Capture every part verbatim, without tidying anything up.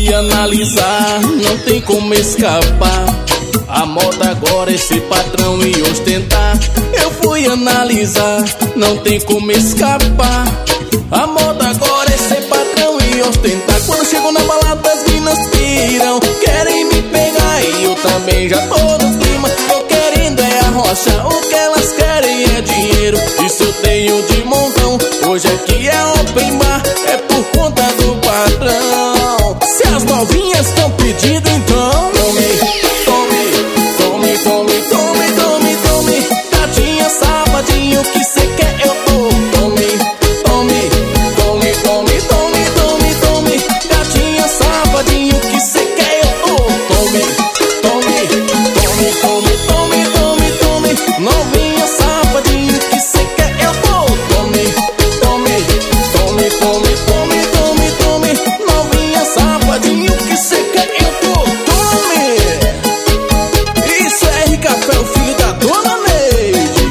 fui analisar, não tem como escapar. A moda agora é ser patrão e ostentar. Eu fui analisar, não tem como escapar. A moda agora é ser patrão e ostentar. Quando chego na balada as minas piram, querem me pegar e eu também já tô no clima. Tô querendo é a rocha, o que elas querem é dinheiro. Isso eu tenho de montão, hoje aqui é open bar, é por conta do patrão. Se as novinhas estão pedindo, então tome, tome, tome, tome, tome, tome, tome. Gatinha, safadinho, que cê quer eu tô. Tome, tome, tome, tome, tome, tome, tome. Gatinha, safadinho, que cê quer eu tô. Tome, tome, tome, tome, tome, tome, tome. Novinha, safadinho, que cê quer eu tô. Tome, tome, tome, tome, tome, tome, tome. Novinha, safadinho, que cê quer eu tô. Tome. Isso é R. Café, o filho da dona Neide.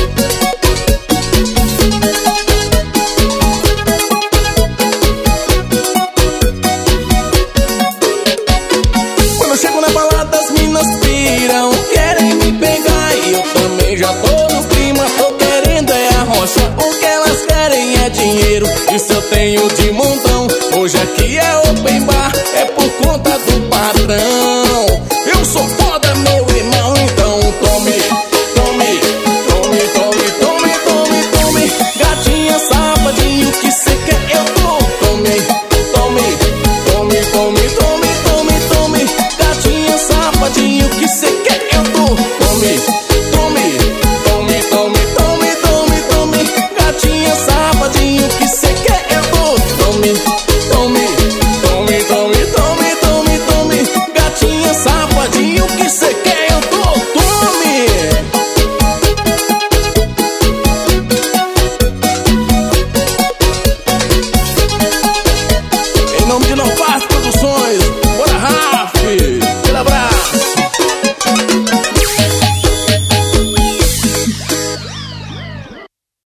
Quando eu chego na balada as minas piram, querem me pegar e eu também já tô no clima. Tô querendo é a rocha, o que elas querem é dinheiro. Isso eu tenho de montão,